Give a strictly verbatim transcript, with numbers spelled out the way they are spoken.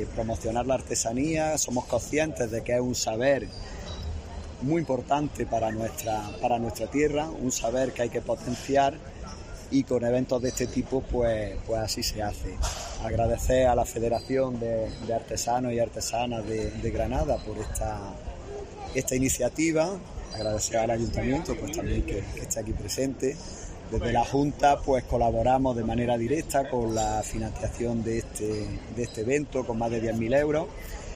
de promocionar la artesanía. Somos conscientes de que es un saber muy importante para nuestra, para nuestra tierra, un saber que hay que potenciar, y con eventos de este tipo pues, pues así se hace. Agradecer a la Federación de, de Artesanos y Artesanas de, de Granada por esta, esta iniciativa, agradecer al Ayuntamiento pues también que, que esté aquí presente. Desde la Junta pues colaboramos de manera directa con la financiación de este, de este evento con más de diez mil euros,